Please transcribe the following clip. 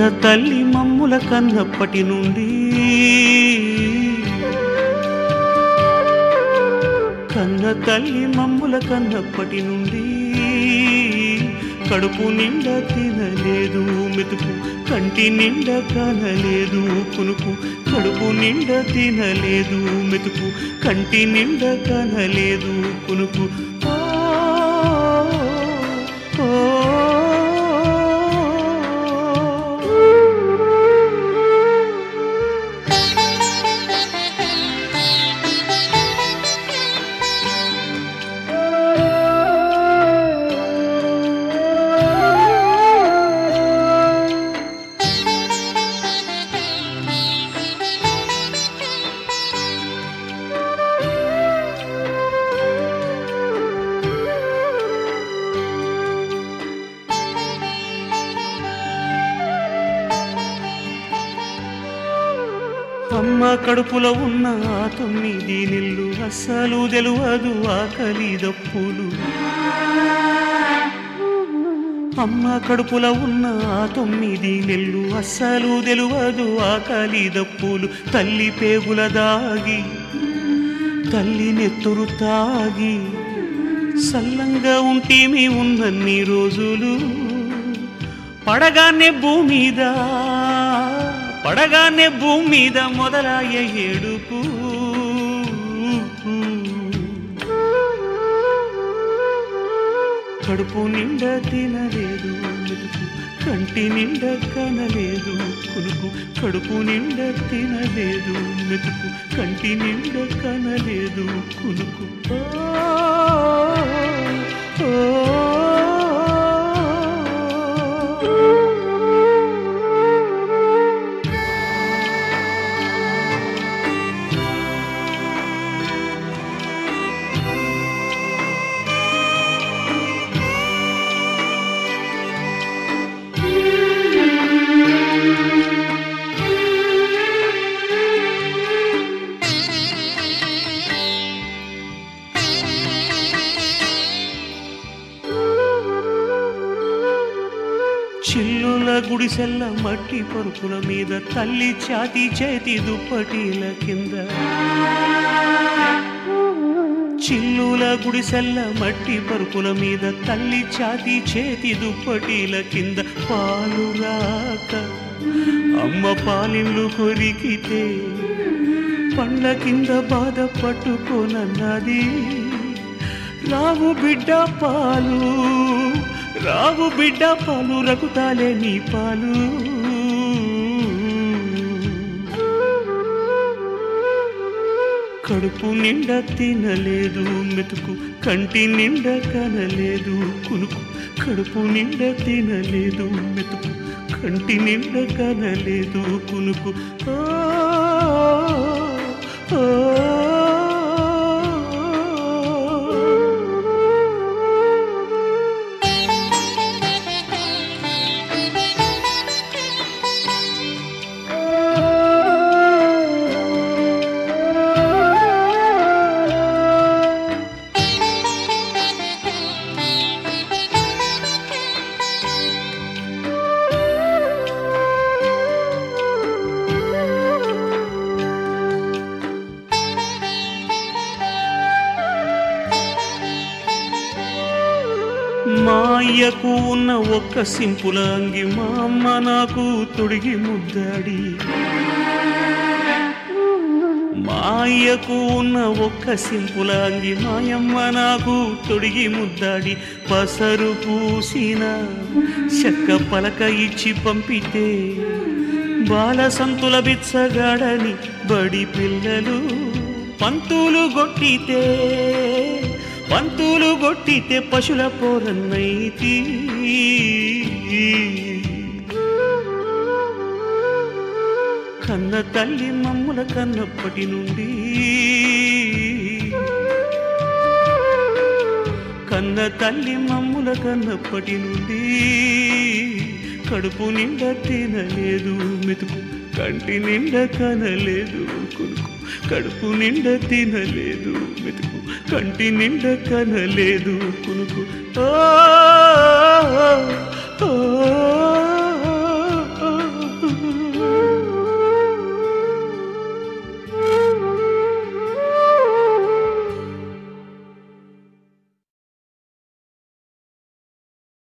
తల్లి మమ్ముల కన్నప్పటి నుండి కన్న తల్లి మమ్ముల కన్నప్పటి నుండి కడుపు నిండా తినలేదు మెతుకు కంటి నిండా కనలేదు కునుకు కడుపు నిండా తినలేదు మెతుకు కంటి నిండా కనలేదు కునుకు అమ్మ కడుపులో ఉన్న 9 నెలలు అస్సలు తెలువదు ఆకలి దప్పులు అమ్మ కడుపులో ఉన్న 9 నెలలు అస్సలు తెలువదు ఆకలి దప్పులు తల్లి పేగుల దాగి తల్లి నెత్తురు తాగి సల్లంగా ఉంటేమి ఉన్నన్ని రోజులు పడగానే భూమి మీద మొదలయ్యే ఏడుపు కడుపు నిండా తినలేదు మెతుకు కంటి నిండా కనలేదు కునుకు కడుపు నిండా తినలేదు మెతుకు కంటి నిండా కనలేదు కునుకు చిల్లుల గుడిసెల్ల మట్టి పరుపుల మీద తల్లి ఛాతి చేతి దుప్పటీల కింద చిల్లుల గుడిసెల్ల మట్టి పరుపుల మీద తల్లి ఛాతి చేతి దుప్పటీల కింద పాలు రాక అమ్మ పాలిళ్ళు కొరికితే పండ్ల కింద బాధ పట్టుకోనన్నది రావు బిడ్డ పాలు రకుతాలే నీ పాలు కడుపు నిండా తినలేదు మెతుకు కంటి నిండా కనలేదు కునుకు కడుపు నిండా తినలేదు మెతుకు కంటి నిండా కనలేదు కునుకు మా అయ్యకు ఉన్న ఒక్క సింపుల్ అంగి మా అమ్మ నాకు తొడిగి ముద్దాడి మా అయ్యకు ఉన్న ఒక్క సింపుల్ అంగి మాయమ్మ నాకు తొడిగి ముద్దాడి పసరు పూసిన చెక్క పలక ఇచ్చి పంపితే బాల సంతుల బిచ్చగాడని బడి పిల్లలు పంతులు గొట్టితే పశుల పోరన్నైతి కన్న తల్లి మమ్ముల కన్నప్పటి నుండి కన్న తల్లి మమ్ముల కన్నప్పటి నుండి కడుపు నిండా తినలేదు మెతుకు కంటి నిండా కనలేదు కునుకు కడుపు నిండా తినలేదు మెతుకు కంటి నిండా కనలేదు కునుకు